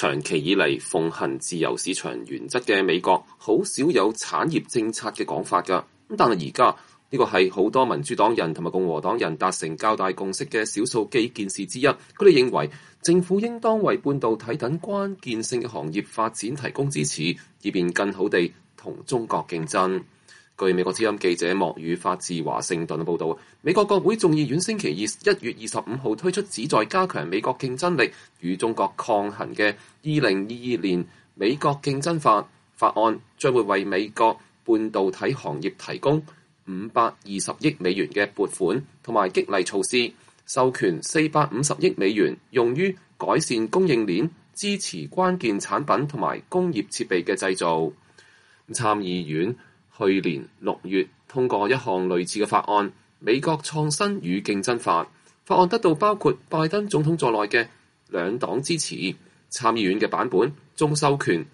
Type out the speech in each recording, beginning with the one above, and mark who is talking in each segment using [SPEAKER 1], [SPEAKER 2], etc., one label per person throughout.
[SPEAKER 1] 長期以嚟奉行自由市場原則嘅美國，好少有產業政策嘅講法㗎。但係而家呢個係好多民主黨人同埋共和黨人達成較大共識嘅少數基建事之一。佢哋認為政府應當為半導體等關鍵性嘅行業發展提供支持，以便更好地同中國競爭。據美國之音記者莫宇發自華盛頓嘅報導，美國國會眾議院星期二1月25號推出旨在加強美國競爭力與中國抗衡嘅2022年美國競爭法案，將會為美國半導體行業提供520億美元嘅撥款同埋激勵措施，授權450億美元用於改善供應鏈、支持關鍵產品同埋工業設備嘅製造。參議院去年6月通過一項類似嘅法案，美國創新與競爭法。法案得到包括拜登總統在內嘅兩黨支持。參議院嘅版本仲授權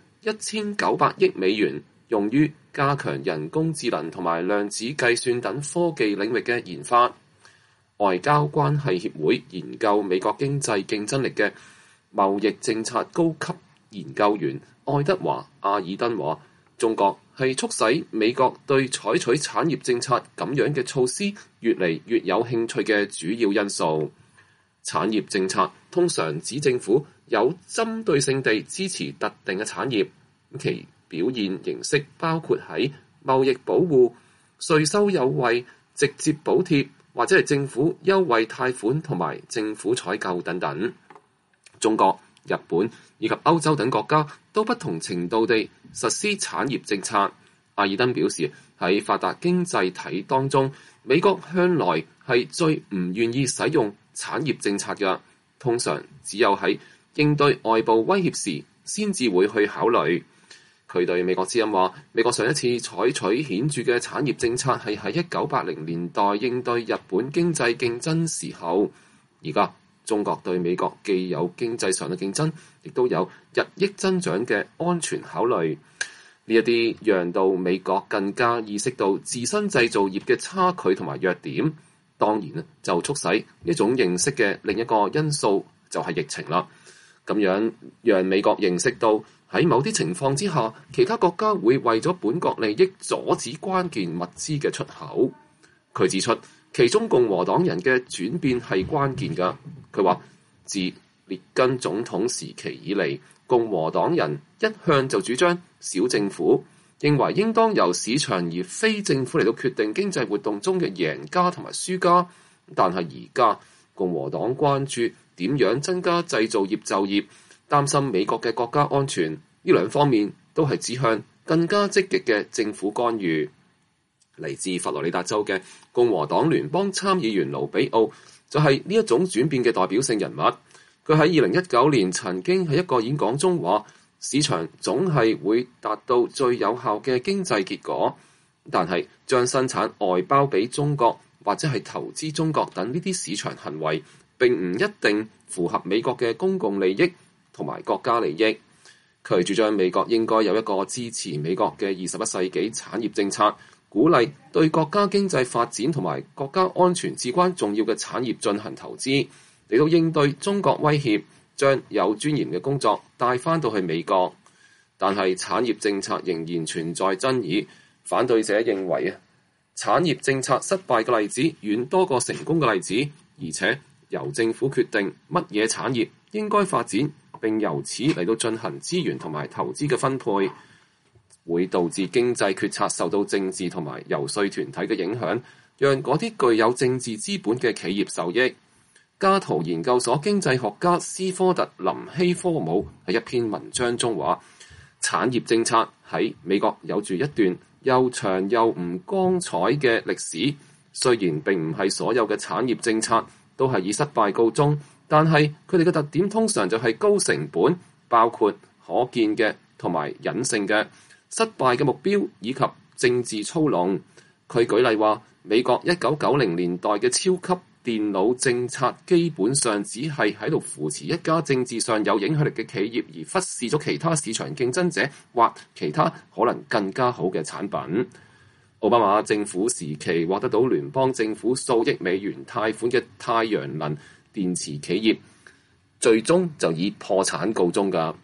[SPEAKER 1] 1900億美元用於加強人工智能同埋量子計算等科技領域嘅研發。外交關係協會研究美國經濟競爭力嘅貿易政策高級研究員愛德華·阿爾登話，中國係促使美國對採取產業政策咁樣嘅措施越嚟越有興趣嘅主要因素。產業政策通常指政府有針對性地支持特定嘅產業，其表現形式包括喺貿易保護、稅收優惠、直接補貼或者係政府優惠貸款同埋政府採購等等。中國、日本以及歐洲等國家都不同程度地實施產業政策。阿爾登表示，喺發達經濟體當中，美國向來係最唔願意使用產業政策嘅，通常只有喺應對外部威脅時先至會去考慮。佢對美國之音話，美國上一次採取顯著嘅產業政策係喺1980年代應對日本經濟競爭時候。而家中國對美國既有經濟上嘅競爭，亦都有日益增長嘅安全考慮。呢一啲讓到美國更加意識到自身製造業嘅差距同埋弱點。當然就促使呢種認識嘅另一個因素就係疫情啦。咁樣讓美國認識到喺某啲情況之下，其他國家會為咗本國利益阻止關鍵物資嘅出口。佢指出，其中共和黨人嘅轉變係關鍵㗎。佢話，自列根總統時期以嚟，共和黨人一向就主張小政府，認為應當由市場而非政府嚟到決定經濟活動中嘅贏家同埋輸家。但係而家共和黨關注點樣增加製造業就業，擔心美國嘅國家安全，呢兩方面都係指向更加積極嘅政府干預。嚟自佛羅里達州嘅共和黨聯邦參議員盧比奧就係呢一種轉變嘅代表性人物。佢喺2019年曾經喺一個演講中話，市場總係會達到最有效嘅經濟結果，但係將生產外包俾中國或者係投資中國等呢啲市場行為並唔一定符合美國嘅公共利益同埋國家利益。佢主張美國應該有一個支持美國嘅21世紀產業政策，鼓勵對國家經濟發展同埋國家安全至關重要嘅產業進行投資，嚟到應對中國威脅，將有尊嚴嘅工作帶翻到去美國。但係產業政策仍然存在爭議，反對者認為產業政策失敗嘅例子遠多過成功嘅例子，而且由政府決定乜嘢產業應該發展，並由此嚟到進行資源同埋投資嘅分配，會導致經濟決策受到政治同埋遊說團體嘅影響，讓嗰啲具有政治資本嘅企業受益。加圖研究所經濟學家斯科特林希科姆喺一篇文章中話，產業政策喺美國有住一段又長又唔光彩嘅歷史。雖然並唔係所有嘅產業政策都係以失敗告終，但係佢哋嘅特點通常就係高成本，包括可見嘅同埋隱性嘅失敗嘅目標以及政治操弄。佢舉例話，美國1990年代嘅超級電腦政策基本上只係喺度扶持一家政治上有影響力嘅企業，而忽視咗其他市場競爭者或其他可能更加好嘅產品。奧巴馬政府時期獲得到聯邦政府數億美元貸款嘅太陽能電池企業，最終就以破產告終㗎。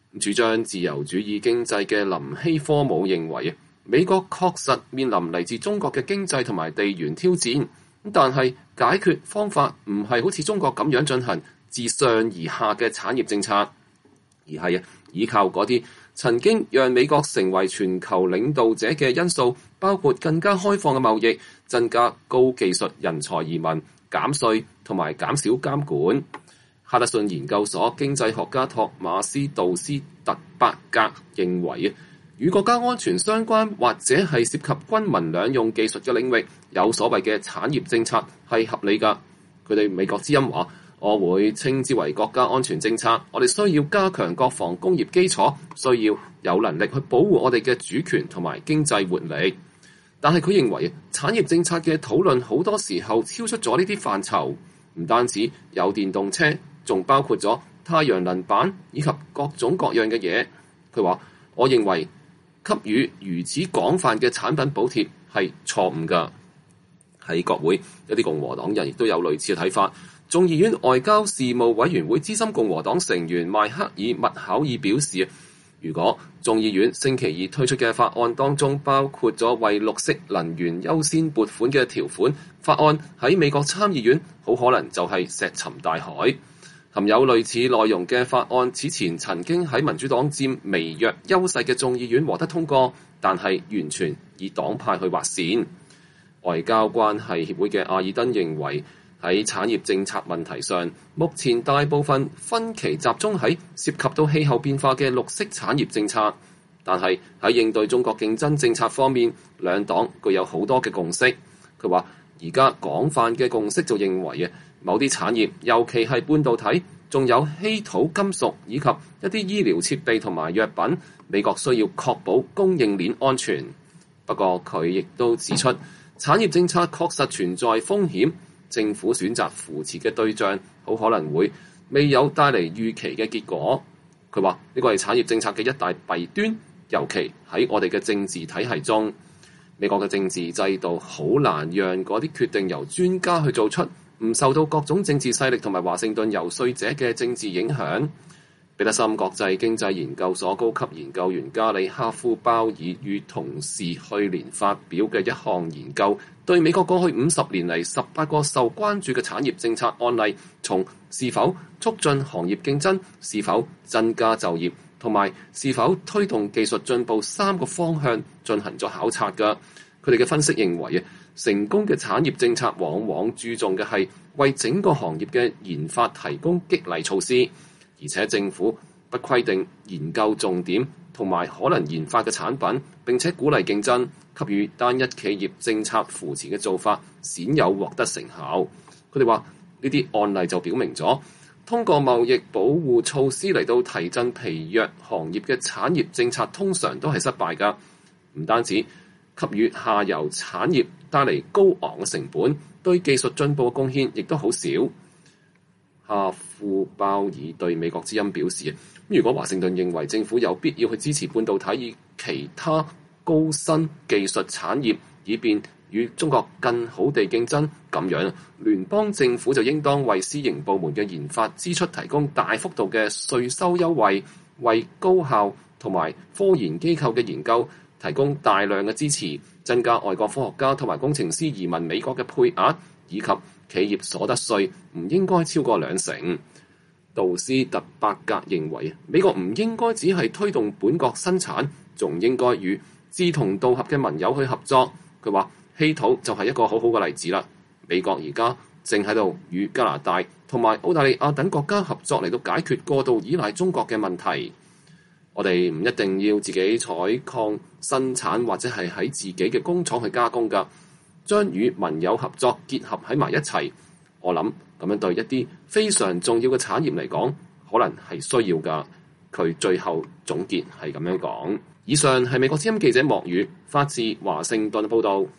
[SPEAKER 1] 主張自由主義經濟嘅林希科姆認為，美國確實面臨嚟自中國嘅經濟同埋地緣挑戰，但係解決方法唔係好似中國咁樣進行自上而下嘅產業政策，而係依靠嗰啲曾經讓美國成為全球領導者嘅因素，包括更加開放嘅貿易、增加高技術人才移民、減稅同埋減少監管。哈德遜研究所經濟學家托馬斯·杜斯特伯格認為，與國家安全相關或者係涉及軍民兩用技術嘅領域，有所謂嘅產業政策係合理㗎。佢哋美國之音話：我會稱之為國家安全政策。我哋需要加強國防工業基礎，需要有能力去保護我哋嘅主權同埋經濟活力。但係佢認為，產業政策嘅討論好多時候超出咗呢啲範疇，唔單止有電動車，仲包括咗太陽能板以及各種各樣嘅嘢。佢話：我認為給予如此廣泛嘅產品補貼係錯誤㗎。喺國會，有啲共和黨人亦都有類似嘅睇法。眾議院外交事務委員會資深共和黨成員邁克爾·麥考爾表示，如果眾議院星期二推出嘅法案當中包括咗為綠色能源優先撥款嘅條款，法案喺美國參議院好可能就係石沉大海。含有類似內容嘅法案此前曾經喺民主黨佔微弱優勢嘅眾議院獲得通過，但係完全以黨派去劃線。外交關係協會嘅阿爾登認為，喺產業政策問題上，目前大部分分歧集中喺涉及到氣候變化嘅綠色產業政策，但係喺應對中國競爭政策方面，兩黨具有好多嘅共識。佢話而家廣泛嘅共識就認為某啲產業，尤其係半導體，仲有稀土金屬以及一啲醫療設備同埋藥品，美國需要確保供應鏈安全。不過佢亦都指出，產業政策確實存在風險，政府選擇扶持嘅對象好可能會未有帶嚟預期嘅結果。佢話呢個係產業政策嘅一大弊端，尤其喺我哋嘅政治體系中，美國嘅政治制度好難讓嗰啲決定由專家去做出，唔受到各種政治勢力同埋華盛頓遊說者嘅政治影響。彼得森國際經濟研究所高級研究員加里哈夫鮑爾與同事去年發表嘅一項研究，對美國過去50年嚟18個受關注嘅產業政策案例，從是否促進行業競爭、是否增加就業同埋是否推動技術進步3個方向進行咗考察㗎。佢哋嘅分析認為，成功嘅產業政策往往注重嘅係為整個行業嘅研發提供激勵措施，而且政府不規定研究重點同埋可能研發嘅產品，並且鼓勵競爭，給予單一企業政策扶持嘅做法，鮮有獲得成效。佢哋話呢啲案例就表明咗，通過貿易保護措施嚟到提振疲弱行業嘅產業政策，通常都係失敗㗎。唔單止給予下游產業帶嚟高昂嘅成本，對技術進步嘅貢獻亦都好少。哈夫鮑爾對美國之音表示，如果華盛頓認為政府有必要去支持半導體以其他高新技術產業，以便與中國更好地競爭，咁樣聯邦政府就應當為私營部門嘅研發支出提供大幅度嘅稅收優惠，為高校同埋科研機構嘅研究提供大量嘅支持，增加外國科學家同埋工程師移民美國嘅配額，以及企業所得稅唔應該超過2%。杜斯特伯格認為，美國唔應該只係推動本國生產，仲應該與志同道合嘅盟友去合作。佢話稀土就係一個好好嘅例子啦。美國而家正喺度與加拿大同埋澳大利亞等國家合作嚟到解決過度依賴中國嘅問題。我哋唔一定要自己採礦生產，或者係喺自己嘅工廠去加工㗎，將與盟友合作結合喺埋一齊。我諗咁樣對一啲非常重要嘅產業嚟講，可能係需要㗎。佢最後總結係咁樣講。以上係美國之音記者莫宇發自華盛頓報導。